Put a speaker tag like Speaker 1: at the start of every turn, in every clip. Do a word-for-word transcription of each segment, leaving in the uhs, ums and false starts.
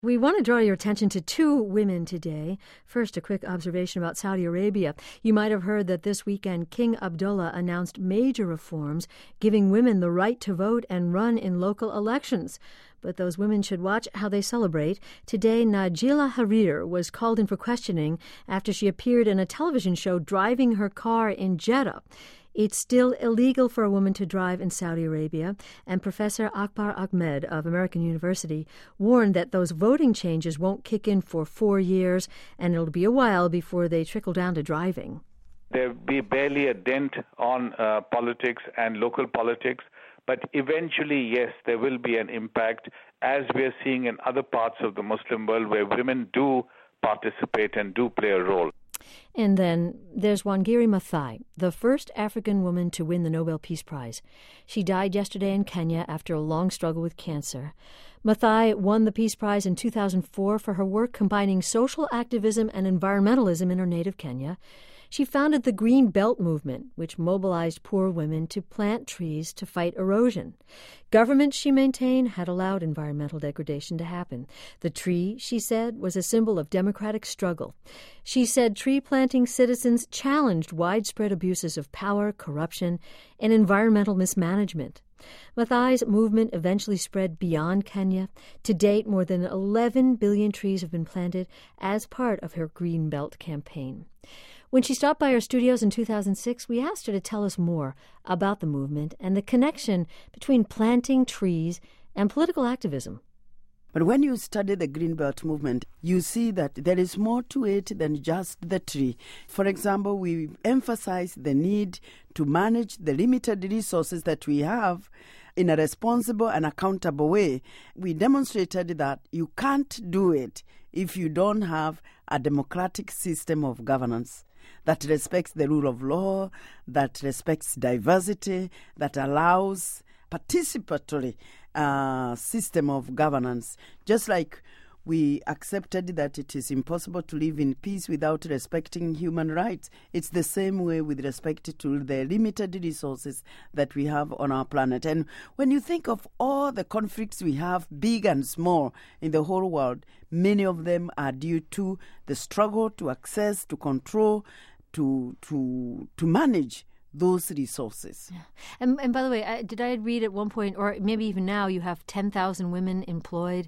Speaker 1: We want to draw your attention to two women today. First, a quick observation about Saudi Arabia. You might have heard that this weekend King Abdullah announced major reforms, giving women the right to vote and run in local elections. But those women should watch how they celebrate. Today, Najila Harir was called in for questioning after she appeared in a television show driving her car in Jeddah. It's still illegal for a woman to drive in Saudi Arabia, and Professor Akbar Ahmed of American University warned that those voting changes won't kick in for four years, and it'll be a while before they trickle down to driving.
Speaker 2: There'll be barely a dent on uh, politics and local politics, but eventually, yes, there will be an impact, as we're seeing in other parts of the Muslim world where women do participate and do play a role.
Speaker 1: And then there's Wangari Maathai, the first African woman to win the Nobel Peace Prize. She died yesterday in Kenya after a long struggle with cancer. Maathai won the Peace Prize in two thousand four for her work combining social activism and environmentalism in her native Kenya. She founded the Green Belt movement, which mobilized poor women to plant trees to fight erosion. Governments, she maintained, had allowed environmental degradation to happen. The tree, she said, was a symbol of democratic struggle. She said tree-planting citizens challenged widespread abuses of power, corruption, and environmental mismanagement. Maathai's movement eventually spread beyond Kenya. To date, more than eleven billion trees have been planted as part of her Green Belt campaign. When she stopped by our studios in two thousand six, we asked her to tell us more about the movement and the connection between planting trees and political activism.
Speaker 3: But when you study the Greenbelt movement, you see that there is more to it than just the tree. For example, we emphasize the need to manage the limited resources that we have in a responsible and accountable way. We demonstrated that you can't do it if you don't have a democratic system of governance that respects the rule of law, that respects diversity, that allows participatory uh, system of governance. Just like we accepted that it is impossible to live in peace without respecting human rights, it's the same way with respect to the limited resources that we have on our planet. And when you think of all the conflicts we have, big and small, in the whole world, many of them are due to the struggle to access, to control, to to to manage those resources.
Speaker 1: Yeah. And, and by the way, I, did I read at one point, or maybe even now, you have ten thousand women employed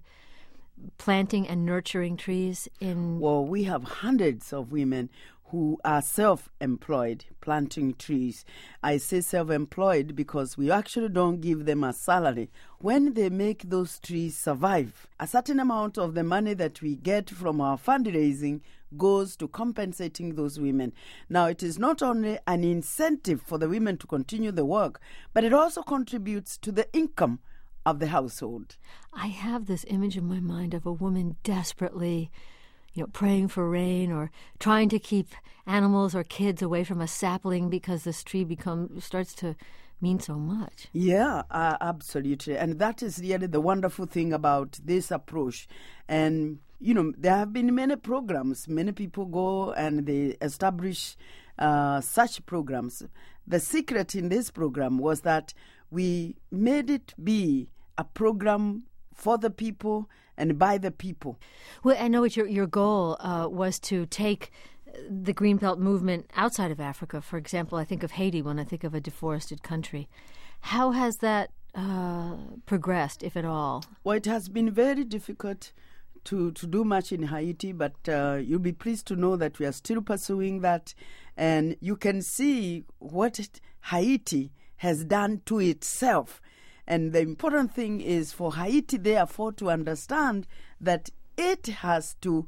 Speaker 1: planting and nurturing trees in...
Speaker 3: Well, we have hundreds of women who are self-employed planting trees. I say self-employed because we actually don't give them a salary. When they make those trees survive, a certain amount of the money that we get from our fundraising goes to compensating those women. Now, it is not only an incentive for the women to continue the work, but it also contributes to the income of the household.
Speaker 1: I have this image in my mind of a woman desperately, you know, praying for rain or trying to keep animals or kids away from a sapling because this tree become starts to mean so much.
Speaker 3: Yeah, uh, absolutely. And that is really the wonderful thing about this approach. And, you know, there have been many programs. Many people go and they establish uh, such programs. The secret in this program was that we made it be a program for the people and by the people.
Speaker 1: Well, I know what your your goal uh, was to take the Greenbelt movement outside of Africa. For example, I think of Haiti when I think of a deforested country. How has that uh, progressed, if at all?
Speaker 3: Well, it has been very difficult to, to do much in Haiti, but uh, you'll be pleased to know that we are still pursuing that. And you can see what Haiti has done to itself. And the important thing is for Haiti, therefore, to understand that it has to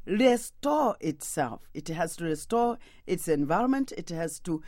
Speaker 3: restore itself. It has to restore its environment. It has to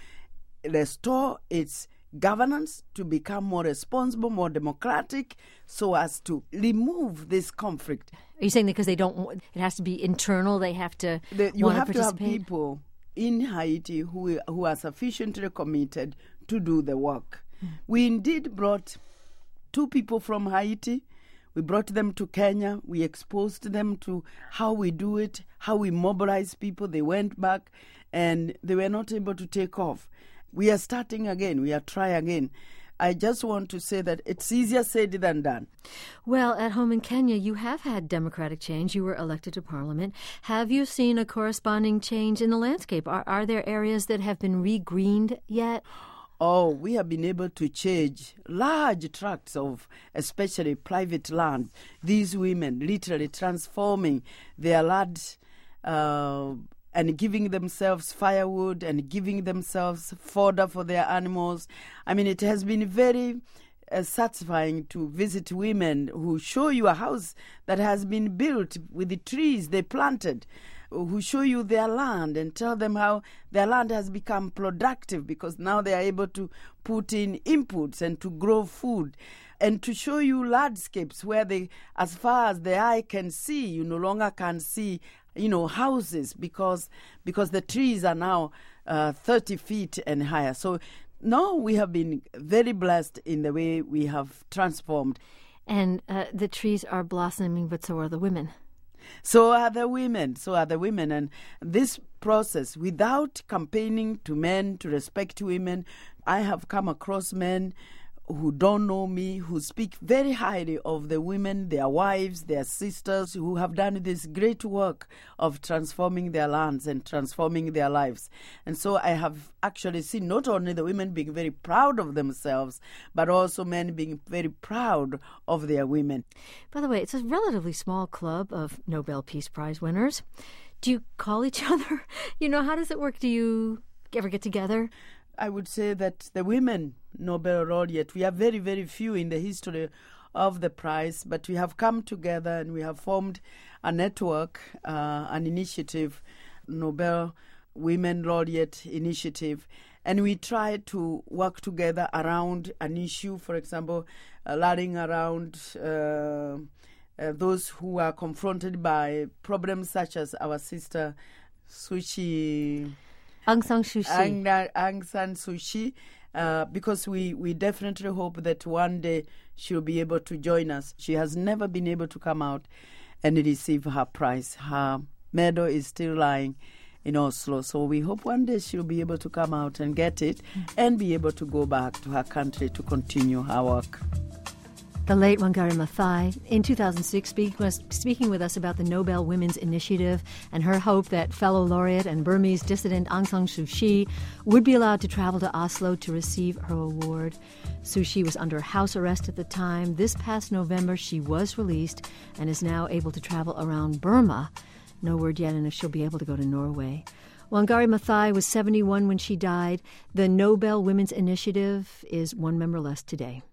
Speaker 3: restore its governance to become more responsible, more democratic, so as to remove this conflict.
Speaker 1: Are you saying that because they don't, it has to be internal, they have to
Speaker 3: the, You
Speaker 1: want
Speaker 3: have
Speaker 1: to,
Speaker 3: to have
Speaker 1: participate?
Speaker 3: people in Haiti who, who are sufficiently committed to do the work. Mm. We indeed brought two people from Haiti. We brought them to Kenya. We exposed them to how we do it, how we mobilize people. They went back and they were not able to take off. We are starting again. We are trying again. I just want to say that it's easier said than done.
Speaker 1: Well, at home in Kenya, you have had democratic change. You were elected to parliament. Have you seen a corresponding change in the landscape? Are, are there areas that have been re-greened yet?
Speaker 3: Oh, we have been able to change large tracts of especially private land. These women literally transforming their land uh, and giving themselves firewood and giving themselves fodder for their animals. I mean, it has been very uh, satisfying to visit women who show you a house that has been built with the trees they planted, who show you their land and tell them how their land has become productive because now they are able to put in inputs and to grow food, and to show you landscapes where they, as far as the eye can see, you no longer can see, you know, houses because because the trees are now uh, thirty feet and higher. So no, we have been very blessed in the way we have transformed.
Speaker 1: And uh, the trees are blossoming, but so are the women.
Speaker 3: So are the women, so are the women. And this process, without campaigning to men to respect women, I have come across men who don't know me, who speak very highly of the women, their wives, their sisters, who have done this great work of transforming their lands and transforming their lives. And so I have actually seen not only the women being very proud of themselves, but also men being very proud of their women.
Speaker 1: By the way, it's a relatively small club of Nobel Peace Prize winners. Do you call each other? You know, how does it work? Do you ever get together?
Speaker 3: I would say that the women Nobel laureate, we are very, very few in the history of the prize, but we have come together and we have formed a network, uh, an initiative, Nobel Women Laureate Initiative, and we try to work together around an issue, for example, uh, rallying around uh, uh, those who are confronted by problems such as our sister Suchi...
Speaker 1: Aung San Suu Kyi.
Speaker 3: Aung, Aung San Suu Kyi, uh, because we, we definitely hope that one day she'll be able to join us. She has never been able to come out and receive her prize. Her medal is still lying in Oslo, so we hope one day she'll be able to come out and get it and be able to go back to her country to continue her work.
Speaker 1: The late Wangari Maathai, in two thousand six, speak, was speaking with us about the Nobel Women's Initiative and her hope that fellow laureate and Burmese dissident Aung San Suu Kyi would be allowed to travel to Oslo to receive her award. Suu Kyi was under house arrest at the time. This past November, she was released and is now able to travel around Burma. No word yet on if she'll be able to go to Norway. Wangari Maathai was seventy-one when she died. The Nobel Women's Initiative is one member less today.